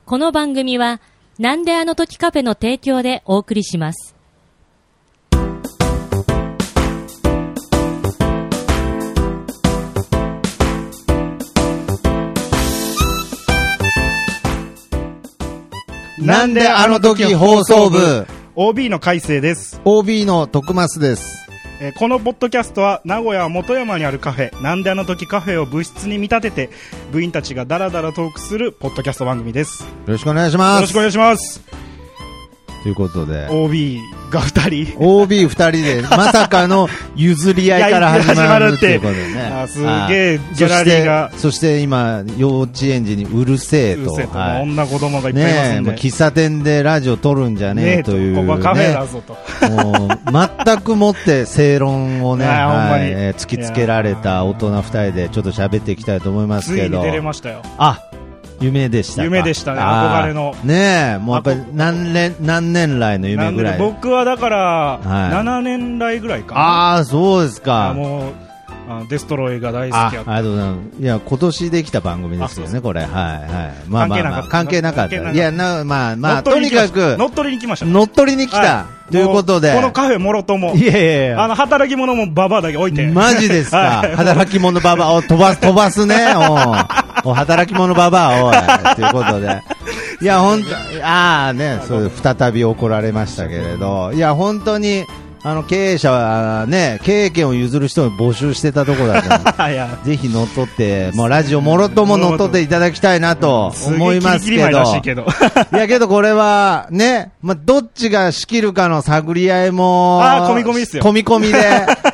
この番組はなんであの時カフェの提供でお送りします。 なんであの時放送部 OB の海星です。 OB の徳増です。 このポッドキャストは名古屋元山にあるカフェなんであの時カフェを部室に見立てて部員たちがダラダラトークするポッドキャスト番組です。 よろしくお願いします。 よろしくお願いします。 ということで OB が2人 OB2 人でまさかの譲り合いから始まるっていうことでね。 あ、すげえギャラリーが。 そして今幼稚園児にうるせえと、 はい、女子供がいっぱいいますんで、 ね、喫茶店でラジオ撮るんじゃねえという、ね、 ここはカフェだぞともう全くもって正論をね、はい、突きつけられた大人2人でちょっと喋っていきたいと思いますけど、 ついに出れましたよ。 夢でしたか。 夢でしたね、憧れのねえ、もうやっぱり何年来の夢ぐらい。 僕はだから、7年来ぐらいかな。 ああ、そうですか。 もうデストロイが大好きやった。 ありがとうございます。いや、今年できた番組ですよね、これ。はい、はい。まあまあ、関係なかった。いや、まあ、とにかく、 乗っ取りに来ました。 乗っ取りに来た。ということで。 このカフェもろとも。 いやいや働き者もババアだけ置いて。 マジですか。働き者ババアを飛ばすね。お働き者ババアを。ということで。いや、本当ね、そう、再び怒られましたけれど。いや、本当に、経営者はね、経営権を譲る人を募集してたところだったので、ぜひ乗っ取って、もうラジオもろとも乗っ取っていただきたいなと思いますけど。いやけどこれは、ね、まあ、どっちが仕切るかの探り合いも、 込み込みですよ。 込み込みで、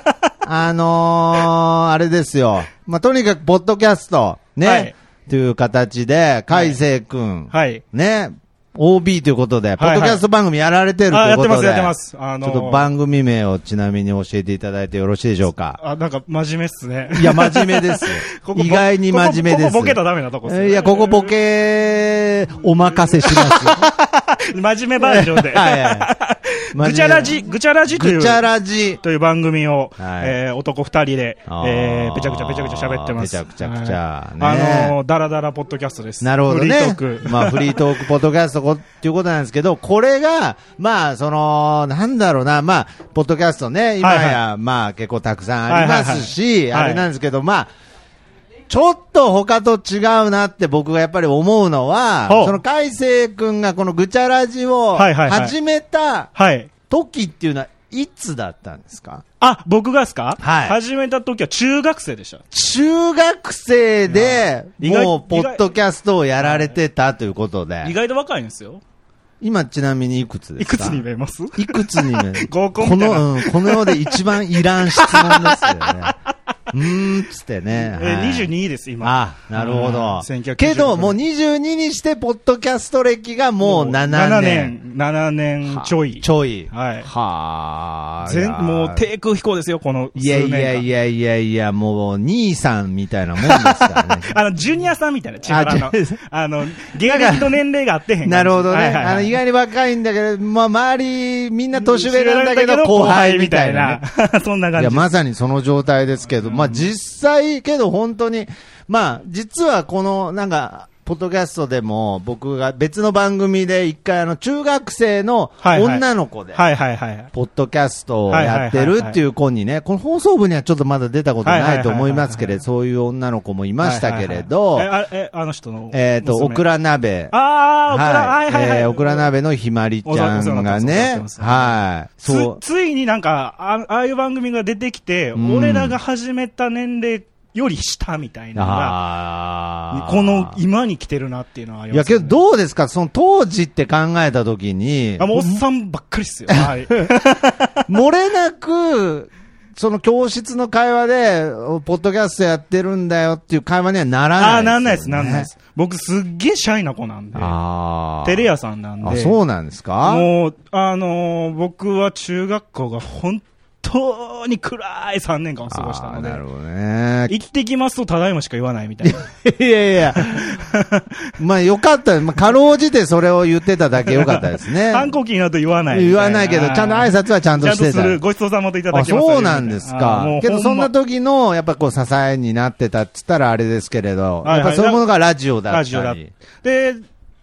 あれですよ。まあ、とにかく、ポッドキャスト、ね、はい、という形で、海星くん、はい、ね、OB ということで、ポッドキャスト番組やられてるということで、 やってます。ちょっと番組名をちなみに教えていただいてよろしいでしょうか。 なんか真面目っすね。 いや、真面目ですよ。意外に真面目です。 ここボケたらダメなとこっすね。 いや、ここボケ、お任せしますよ。 真面目バージョンで。ぐちゃらじという番組を、男2人で、ぺちゃくちゃ喋ってます。 ぺちゃくちゃ。 ダラダラポッドキャストです。 なるほどね。 フリートーク。 まあ、フリートークポッドキャストっていうことなんですけど、これが、まあ、なんだろうな、まあ、ポッドキャストね、今や、まあ、結構たくさんありますし、あれなんですけど、まあ、ちょっと他と違うなって僕がやっぱり思うのは、その海星くんがこのぐちゃらじを始めた時っていうのはいつだったんですか？ 僕がですか？ はい。 始めた時は中学生でした。 中学生で、もうポッドキャストをやられてたということで。 意外と若いんですよ。 今ちなみにいくつですか？ いくつに見えます？ いくつに見えます？ 合コンみたいな。 この世で一番いらん質問ですよね。つってね。 22です、今。 なるほど。けど、もう22にして、ポッドキャスト歴がもう7 年ちょい。 はい。 もう低空飛行ですよ、この数年間。 いや、もう、兄さんみたいなもんですからね。 ジュニアさんみたいな、芸歴と年齢があってへん。 なるほどね。意外に若いんだけど、まあ、周り、みんな年上なんだけど、後輩みたいな。 そんな感じ。 いや、まさにその状態ですけど、まあ、実際けど本当に、まあ、実はこの、なんか、ポッドキャストでも、僕が別の番組で一回中学生の女の子で、ポッドキャストをやってるっていう子にね、この放送部にはちょっとまだ出たことないと思いますけれど、そういう女の子もいましたけれど、 あの人のオクラ鍋。オクラ鍋のひまりちゃんがね、はい。 ついになんか、ああいう番組が出てきて、俺らが始めた年齢より下みたいなのが、この今に来てるなっていうのはありますね。 いやけどどうですか、その当時って考えたときに。 もうおっさんばっかりっすよ。はい。 漏れなく、その教室の会話で、ポッドキャストやってるんだよっていう会話にはならないですよね。 なんないです。僕すっげえシャイな子なんで。テレ屋さんなんで。 そうなんですか？ もう、僕は中学校が本当に暗い3年間を過ごしたので。 なるほどね。 行ってきますとただいましか言わないみたいな。 いや。まあよかった。まあ、かろうじてそれを言ってただけよかったですね。 反抗期になると言わない。 言わないけど、ちゃんと挨拶はちゃんとしてた。 ちゃんとする。ごちそうさまといただきます。 そうなんですか。けどそんな時の、やっぱこう支えになってたって言ったらあれですけれど、やっぱそういうものがラジオだったり。 で、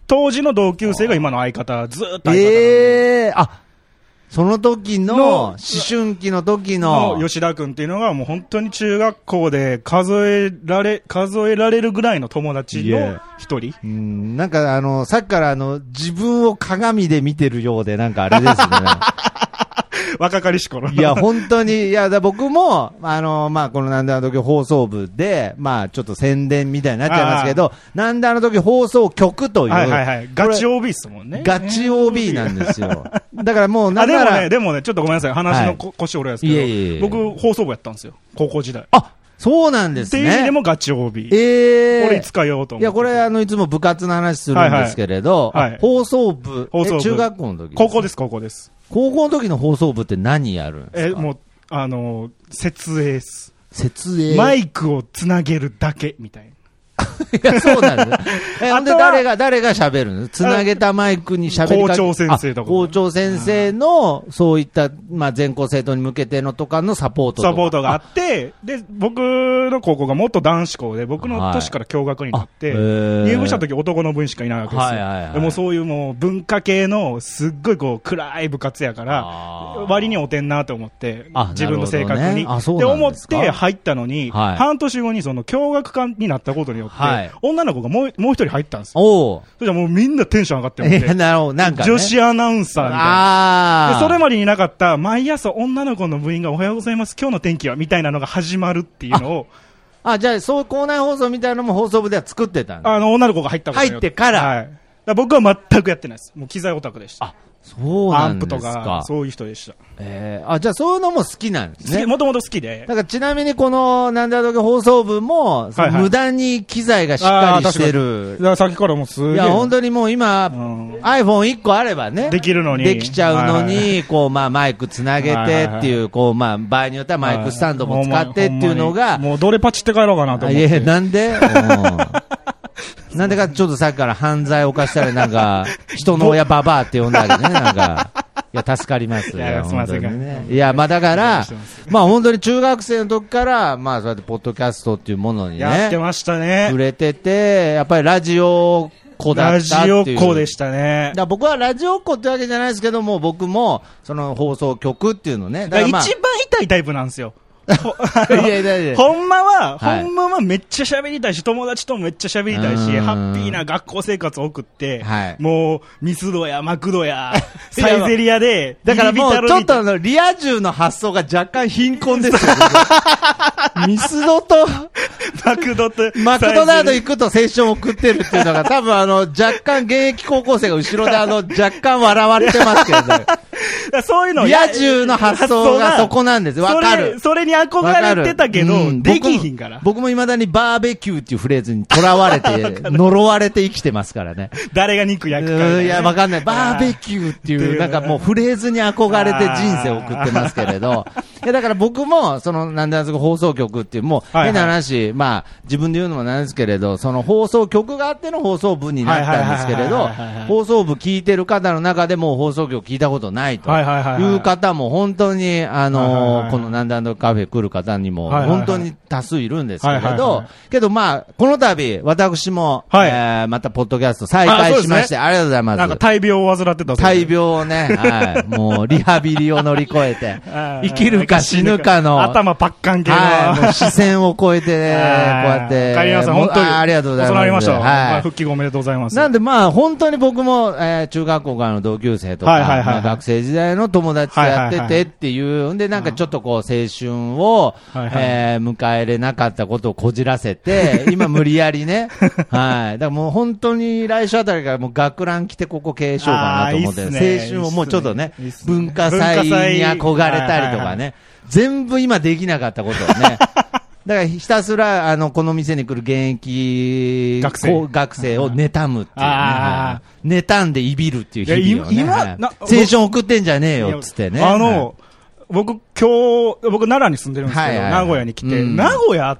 当時の同級生が今の相方、ずーっと相方なんで。 その時の、思春期の時の。 吉田くんっていうのがもう本当に中学校で数えられるぐらいの友達の一人。 なんかさっきから自分を鏡で見てるようで、なんかあれですね。 若かりし頃。 いや、本当に、いや、僕も、このなんであの時放送部で、ちょっと宣伝みたいになっちゃいますけど、なんであの時放送局という。 はいはいはい。ガチ OB っすもんね。 ガチ OB なんですよ。だからもう、なんなら。 でもね、ちょっとごめんなさい。話の腰折れですけど、僕、放送部やったんですよ。高校時代。 そうなんですね。 っていう意味でもガチ OB。これいつか言おうと思って。 いや、これいつも部活の話するんですけれど、放送部、中学校の時高校です。 高校の時の放送部って何やるんですか？ もう、設営っす。 設営？ マイクをつなげるだけ、みたいな。 いや、そうなんです。ほんで、誰が喋るの？つなげたマイクに喋りかけ校長先生とか。 校長先生の、そういった、全校生徒に向けてのとかのサポートとか。 サポートがあって、で、僕の高校がもっと男子校で、僕の年から共学になって、入部した時男の部員しかいないわけですよ。でもそういうもう文化系の、すっごい暗い部活やから、割におてんなと思って、自分の性格に。で、思って入ったのに、半年後にその共学科になったことによって、女の子がもう一人入ったんですよ。それじゃもうみんなテンション上がってるんで、女子アナウンサーみたいな。で、それまでになかった、毎朝女の子の部員がおはようございます、今日の天気は、みたいなのが始まるっていうのを。 じゃあ、そういう校内放送みたいなのも放送部では作ってたんですか？ 女の子が入ったことによって。 入ってから。 はい。僕は全くやってないです。もう機材オタクでした。 そうなんですか。 アンプとか、そういう人でした。 じゃあそういうのも好きなんですね。 もともと好きで。 だからちなみにこの、なんだとき放送部も、無駄に機材がしっかりしてる。 さっきからもすげえ。 いや、本当にもう今、iPhone1 個あればね。 できるのに。 できちゃうのに、マイクつなげてっていう、場合によってはマイクスタンドも使ってっていうのが。 もうどれパチって帰ろうかなと思って。 いや、なんでなんでかちょっとさっきから犯罪を犯したりなんか、人の親ババアって呼んだりね、なんか。いや、助かりますよ。 いや、すみませんね。いや、だから、本当に中学生の時から、そうやってポッドキャストっていうものにね。 やってましたね。 触れてて、やっぱりラジオ子だったっていう。 ラジオ子でしたね。 僕はラジオ子ってわけじゃないですけども、僕も、その放送局っていうのね。 一番痛いタイプなんですよ。 いほんまはめっちゃ喋りたいし、友達ともめっちゃ喋りたいし、ハッピーな学校生活を送って、もう、ミスドやマクドや、サイゼリアで、 だからもうちょっとリア充の発想が若干貧困ですよね。ミスドと、マクドナルド行くと青春を送ってるっていうのが多分若干現役高校生が後ろで若干笑われてますけどね。 そういうのリア充の発想がそこなんです。わかる。 それに憧れてたけど、できひんから。 僕も未だにバーベキューっていうフレーズに囚われて、呪われて生きてますからね。 誰が肉焼くか。 いや、わかんない。バーベキューっていう、なんかもうフレーズに憧れて人生を送ってますけれど。いや、だから僕も、なんであそこ放送局っていう、もう、変な話、自分で言うのもなんですけれど、その放送局があっての放送部になったんですけれど、放送部聞いてる方の中でも放送局聞いたことないという方も本当に、このなんであのカフェ来る方にも本当に多数いるんですけれど、けどこの度、私も、またポッドキャスト再開しまして、ありがとうございます。 なんか大病を患ってた大病をね、もうリハビリを乗り越えて、生きるか死ぬかの、 頭パッカン系の、 もう視線を超えてね、こうやって。 カリナさん、本当に。 ありがとうございます。 遅なりました。復帰後おめでとうございます。 なんで本当に僕も、中学校からの同級生とか、学生時代の友達とやっててっていう、んでなんかちょっと青春を、迎えれなかったことをこじらせて、今無理やりね、だからもう本当に来週あたりからもう学ラン来てここ経営しようかなと思って、青春をもうちょっとね、文化祭に憧れたりとかね、全部今できなかったことをね、だからひたすらこの店に来る現役学生を妬むっていうね、妬んでいびるっていう日々をね、青春送ってんじゃねえよっつってね。 僕奈良に住んでるんですけど、名古屋に来て、名古屋って、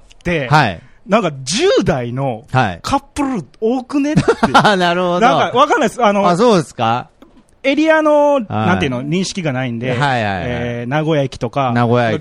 なんか10代のカップル多くねって。 なるほど。 なんかわかんないです。 そうですか。 エリアの、なんていうの、認識がないんで、名古屋駅とか、 栄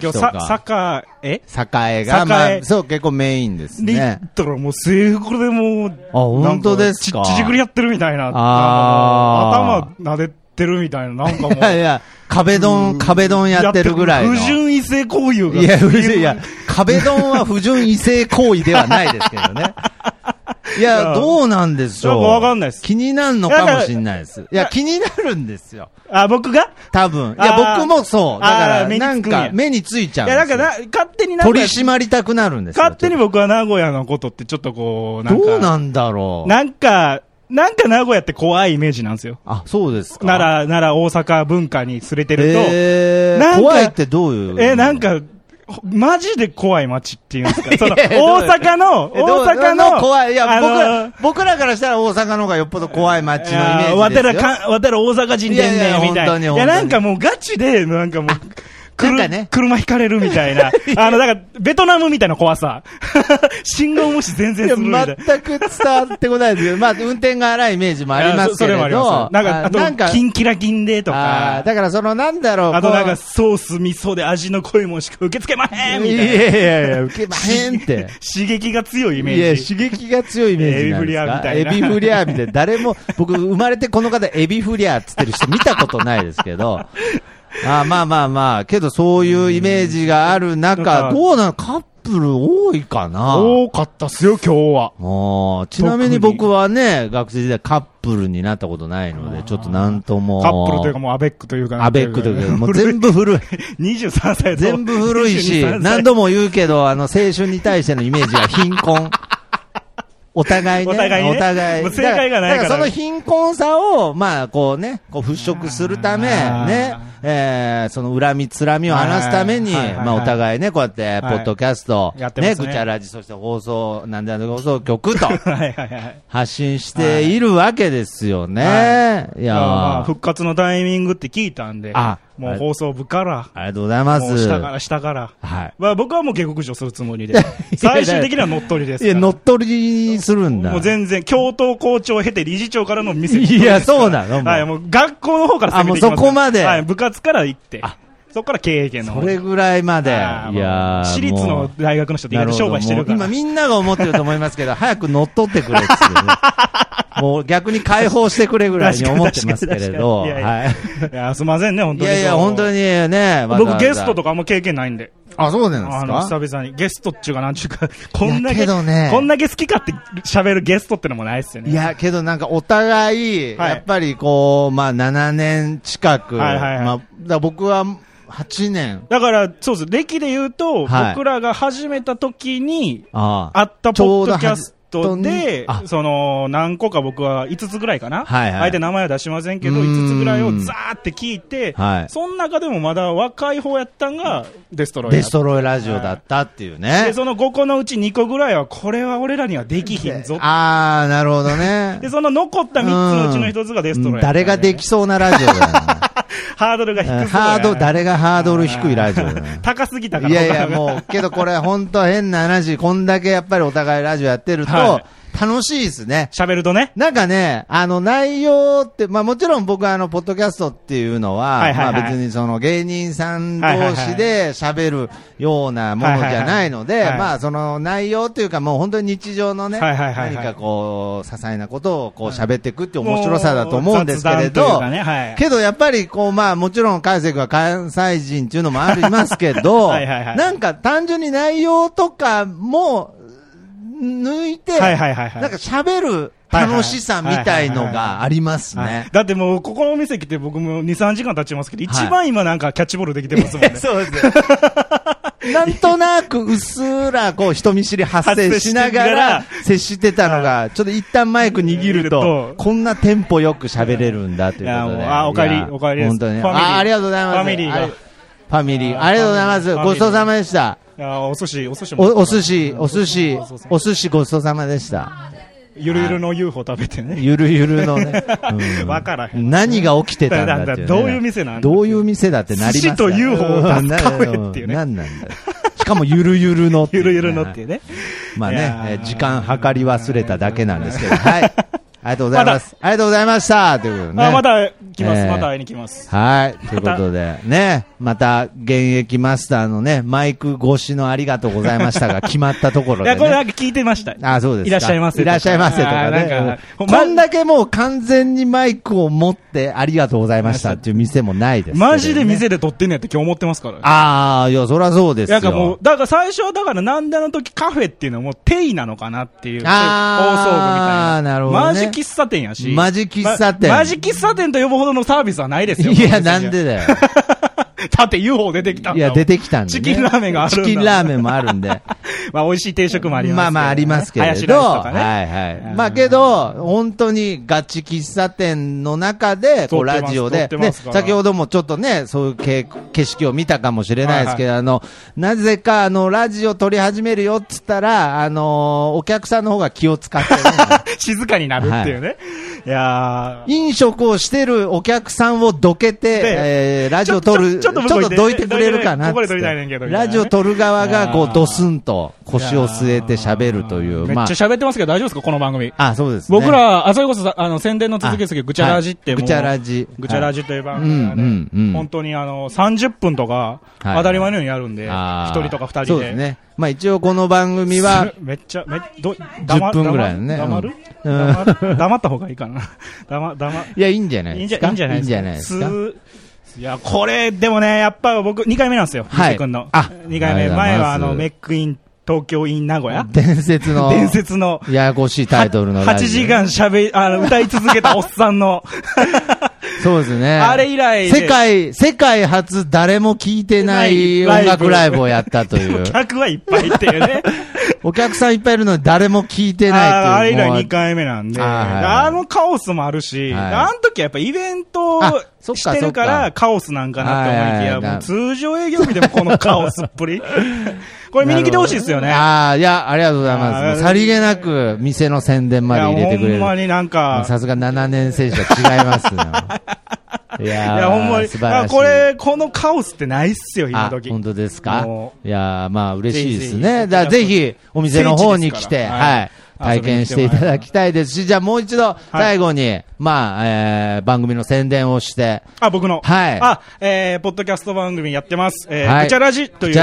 が、まあ、そう、結構メインですね。 行ったらもう制服でもう、 本当ですか。 ちじくりやってるみたいな。頭撫でてるみたいな、なんかもう。 いや、壁ドンやってるぐらいの。 不純異性行為が。 いや、壁ドンは不純異性行為ではないですけどね。いや、どうなんでしょう。 わかんないです。 気になるのかもしれないです。いや、気になるんですよ。 僕が多分。いや、僕もそう。だから、なんか、目についちゃうんですよ。 いや、なんか、勝手に取り締まりたくなるんですよ。 勝手に僕は名古屋のことってちょっとこう、なんか。 どうなんだろう。 なんか名古屋って怖いイメージなんですよ。 そうですか。 奈良、大阪文化に連れてると。 怖いってどういう？ なんか、マジで怖い街っていうんですか。その、大阪の、 怖い。いや、僕らからしたら大阪の方がよっぽど怖い街のイメージですよ。 わたら大阪人でんねん、みたいな。いや、なんかもうガチで、なんかもう、車引かれるみたいな。だから、ベトナムみたいな怖さ。信号無視全然するみたいな。 全く伝わってこないですけど、まあ、運転が荒いイメージもありますけれど。それもあります。 なんか、キンキラキンでとか。 だから、なんだろう。 あとなんか、ソース、味噌で味の濃いもんしか受け付けまへんみたいな。 いや、受けまへんって。 刺激が強いイメージ。 いや、刺激が強いイメージ。エビフリアみたいな。エビフリアみたいな。誰も、僕、生まれてこの方、エビフリアって言ってる人見たことないですけど。まあ、けどそういうイメージがある中、どうなの？カップル多いかな？ 多かったっすよ、今日は。ちなみに僕はね、学生時代カップルになったことないので、ちょっとなんとも。 カップルというかもうアベックというか。 アベックというか、もう全部古い。 23歳全部古いし、何度も言うけど、青春に対してのイメージが貧困。お互いね。 お互い。もう正解がないから。 だからその貧困さを、まあ、こう払拭するため、ね、その恨み、つらみを話すために、まあ、お互いね、こうやって、ポッドキャスト、ね、ぐちゃらじ、そして放送局と、発信しているわけですよね。いや、 復活のタイミングって聞いたんで、もう放送部から、 ありがとうございます。 下から。 はい。 まあ僕はもう下克上するつもりで、最終的には乗っ取りですから。 いや、乗っ取りするんだ。 もう全然、教頭校長を経て理事長からの店いや、そうなの？ はい、もう学校の方から攻めていきます。 もうそこまで。 はい、部活から行って。そこから経営権の。 それぐらいまで。いや私立の大学の人って意外と商売してるから。 今みんなが思ってると思いますけど、早く乗っ取ってくれってもう逆に解放してくれぐらいに思ってますけれど。はい。 いや、すいませんね、本当に。 いや、本当にね。 僕ゲストとかあんま経験ないんで。 そうなんですか？ 久々に。ゲストっちゅうかなんちゅうか、こんだけ好きかって喋るゲストってのもないっすよね。 いや、けどなんかお互い、やっぱりこう、まあ7年近く、まあ、僕は8年。 だから、そうです。歴で言うと、僕らが始めた時に、あったポッドキャストで、何個か僕は5つぐらいかな。あえて名前は出しませんけど、5つぐらいをザーって聞いて、その中でもまだ若い方やったんが、デストロイラジオだったっていうね。 で、その5個のうち2個ぐらいは、これは俺らにはできひんぞ。 なるほどね。 で、その残った3つのうちの1つがデストロイ。 誰ができそうなラジオだよ。 ハードルが低そう。 誰がハードル低いラジオだね。 高すぎたから。 いや、もう、けどこれ本当変な話、こんだけやっぱりお互いラジオやってると、楽しいですね。 喋るとね。 なんかね、内容って、まあもちろん僕はポッドキャストっていうのは、まあ別にその芸人さん同士で喋るようなものじゃないので、まあその内容っていうかもう本当に日常のね、何かこう、些細なことをこう喋っていくっていう面白さだと思うんですけれど、けどやっぱりこうまあもちろん海瀬君は関西人っていうのもありますけど、なんか単純に内容とかも、抜いて、なんか喋る楽しさみたいのがありますね。 だってもう、ここのお店来て僕も2、3時間経ちますけど、一番今なんかキャッチボールできてますもんね。 そうです。なんとなくうっすらこう人見知り発生しながら接してたのが、ちょっと一旦マイク握ると、こんなテンポよく喋れるんだということで。 おかえり、おかえりです。 本当に。ありがとうございます。 ファミリーが。 ファミリー。ありがとうございます。ごちそうさまでした。 お寿司ごちそうさまでした。 ゆるゆるの UFO 食べてね。 ゆるゆるのね。 わからへん。 何が起きてたんだっていう。 どういう店なんだどういう店だってなります。 寿司と UFO を出すカフェっていうね。 何なんだよ。しかもゆるゆるの。 ゆるゆるのっていうね。 まあね、時間計り忘れただけなんですけど。はい。 ありがとうございます。ありがとうございました。ということでね。 また来ます。また会いに来ます。 はい。ということで、ね。また、現役マスターのね、マイク越しのありがとうございましたが、決まったところで、ね。 いや、これなんか聞いてました。 あ、そうですか。 いらっしゃいませ。 いらっしゃいませとかね。こんだけもう完全にマイクを持ってありがとうございましたっていう店もないです、ね。 マジで店で撮ってんねやって今日思ってますから。 ああ、いや、そりゃそうですよ。 なんかもう、だから最初はだからなんであの時カフェっていうのはもう定位なのかなっていう。放送部みたいな。 なるほど、ね。 マジ喫茶店やし。 マジ喫茶店。 マジ喫茶店と呼ぶほどのサービスはないですよ。 いや、なんでだよ。 だって UFO 出てきたんだ。 いや、出てきたんで、ね。 チキンラーメンがあるんだ。 チキンラーメンもあるんで。 まあ、美味しい定食もありますけど。 まあまあありますけれど。 ハヤシライスとかね。 はいはい。まあけど、本当にガチ喫茶店の中で、こうラジオで、ね、先ほどもちょっとね、そういう景色を見たかもしれないですけど、はいはい、なぜかラジオ撮り始めるよっつったら、お客さんの方が気を使って、ね、 静かになるっていうね。はい、いや飲食をしてるお客さんをどけて、ラジオ撮る、ちょっとどいてくれるかなって。ラジオ撮る側がこうドスンと腰を据えて喋るという。 めっちゃ喋ってますけど大丈夫ですかこの番組。 あ、そうですね。 僕ら、それこそ宣伝の続きですけど、ぐちゃラジってもう。 ぐちゃラジ。 ぐちゃラジという番組がね、本当に30分とか当たり前のようにやるんで、1人とか2人で。 そうですね。まあ一応この番組は、 めっちゃ、 10分ぐらいのね。 黙った方がいいかな。 いや、いいんじゃないですか。いいんじゃないですか。 いや、これ、でもね、やっぱ僕、2回目なんですよ。はい。君の。2回目。前はメックイン、東京イン名古屋伝説の。ややこしいタイトルのラジオ。 8時間歌い続けたおっさんの。 そうですね。 あれ以来。 世界初誰も聞いてない音楽ライブをやったという。 客はいっぱいっていうね。 お客さんいっぱいいるのに誰も聞いてないっていう。 あれ以来2回目なんで。カオスもあるし、あの時はやっぱイベントしてるからカオスなんかなって思いきや、もう通常営業日でもこのカオスっぷり。これ見に来てほしいですよね。 いや、ありがとうございます。さりげなく店の宣伝まで入れてくれる。 ほんまになんか。 さすが7年生じゃ違いますよ。いや、 ほんまに。このカオスってないっすよ、今時。 本当ですか。いや、まあ嬉しいですね。ぜひ、お店の方に来て、はい。体験していただきたいですし、じゃあもう一度、最後に、番組の宣伝をして。 僕の。はい。ポッドキャスト番組やってます。ぐちゃラジという、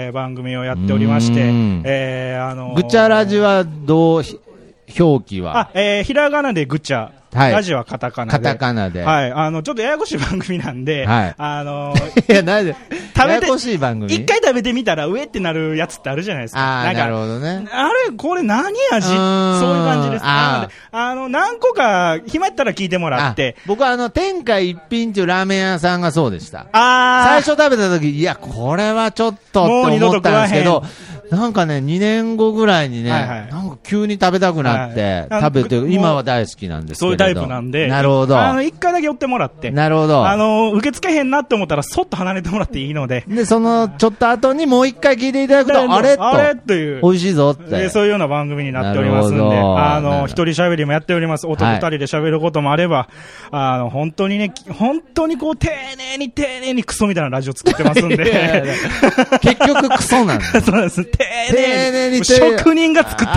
番組をやっておりまして、 ぐちゃラジは表記はひらがなでぐちゃ。ラジオはカタカナで。 カタカナで。 はい。ちょっとややこしい番組なんで、 はい。いや、なんで、ややこしい番組。 一回食べてみたら、上ってなるやつってあるじゃないですか。 なるほどね。 これ何味そういう感じです。なので、何個か、暇やったら聞いてもらって。 僕は天下一品っていうラーメン屋さんがそうでした。最初食べた時、いや、これはちょっとって思ったんですけど、なんかね、2年後ぐらいにね、なんか急に食べたくなって、食べて、今は大好きなんですけど。 そういうタイプなんで。 なるほど。 一回だけ寄ってもらって。 なるほど。 受け付けへんなって思ったら、そっと離れてもらっていいので。 で、ちょっと後にもう一回聞いていただくと、あれっていう。 美味しいぞって。 そういうような番組になっておりますんで、一人喋りもやっております。男二人で喋ることもあれば、本当にこう、丁寧にクソみたいなラジオ作ってますんで。 結局クソなんだ。 そうです。丁寧に。職人が作ったクソですから。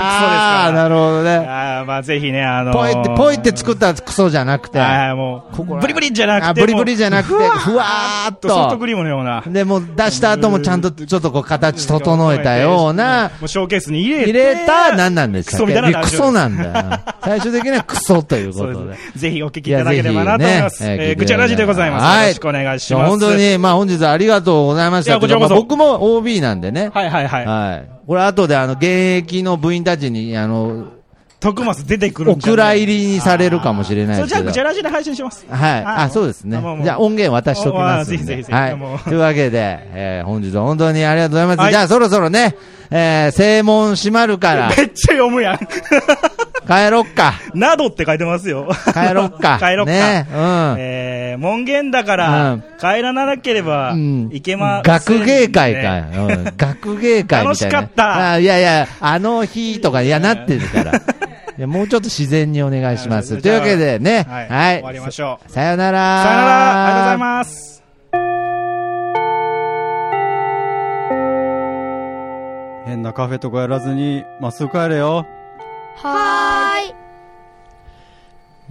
なるほどね。 ぜひね、 ポイって作ったクソじゃなくて。 もう、ブリブリじゃなくて。 ブリブリじゃなくて、ふわーっと。 ソフトクリームのような。 で、もう出した後もちゃんとちょっとこう形整えたような。 もうショーケースに入れた、何なんですか。 クソみたいなラジオ。クソなんだよ。最終的にはクソということで。 ぜひお聞きいただければなと思います。ぐちゃラジでございます。よろしくお願いします。 本当に、本日はありがとうございました。僕も OB なんでね。 はい。 これ後で現役の部員たちに、 徳松出てくるんじゃない。 お蔵入りにされるかもしれないですけど。 じゃあ、ぐちゃラジで配信します。 はい。そうですね。じゃあ、音源渡しときますんで。はい。というわけで、本日は本当にありがとうございます。じゃあ、そろそろね、正門閉まるから。 めっちゃ読むやん。 帰ろっか。 などって書いてますよ。 帰ろっか。 帰ろっか。 ね。 門限だから、帰らなければ、いけません。 学芸会か。学芸会みたいな。 楽しかった。 いや、あの日とか、なってるから。もうちょっと自然にお願いします。というわけでね。はい。 終わりましょう。 さよなら。 さよなら。ありがとうございます。 変なカフェとかやらずに、まっすぐ帰れよ。 はーい。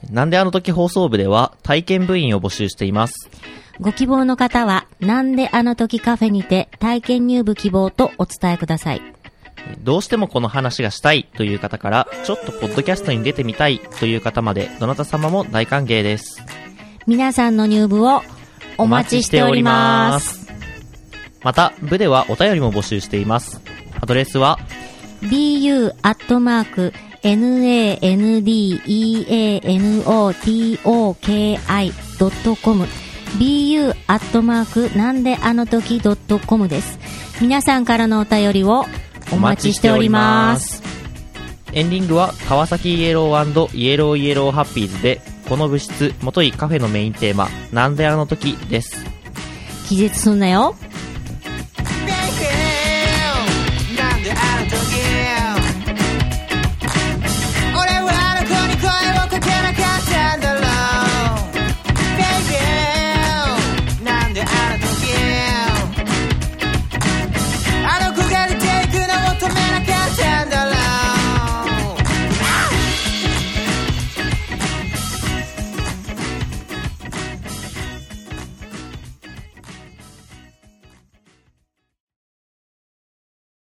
なんであの時放送部では体験部員を募集しています。 ご希望の方は、なんであの時カフェにて体験入部希望とお伝えください。 どうしてもこの話がしたいという方から、ちょっとポッドキャストに出てみたいという方まで、どなた様も大歓迎です。 皆さんの入部をお待ちしております。 また、部ではお便りも募集しています。アドレスは、 bu@nandeanotoki.com bu@ なんであの時 .com です。皆さんからのお便りをお待ちしております。 エンディングは川崎イエロー&イエローイエローハッピーズで、この部室元いカフェのメインテーマ、なんであの時です。 気絶すんなよ。